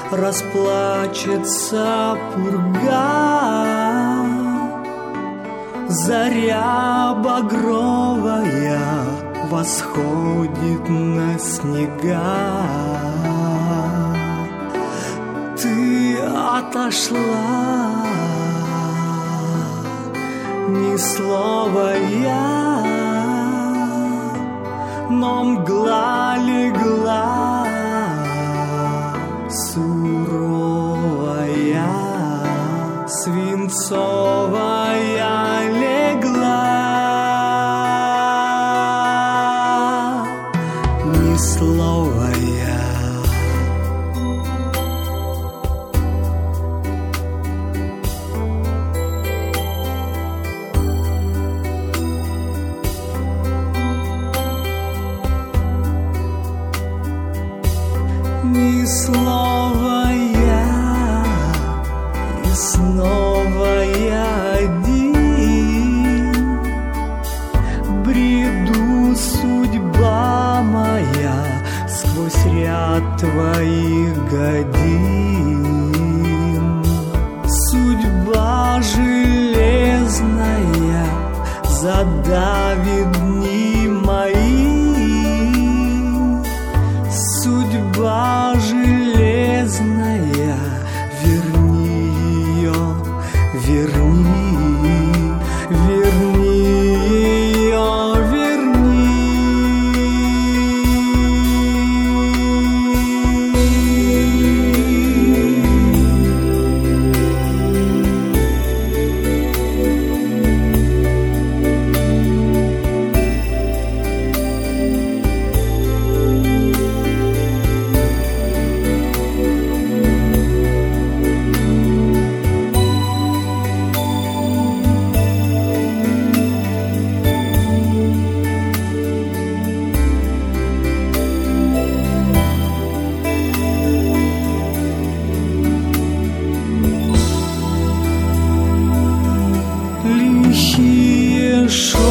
расплачется пурга, заря багровая восходит на снега. Ты отошла, ни слова я, но мгла легла суровая, свинцовая легла, ни слова я. Ни слова я, и снова я один, бреду, судьба моя, сквозь ряд твоих годин. Судьба железная задавит дни мои. Судьба железная, верни ее, верни, верни ее, верни. Лихие шо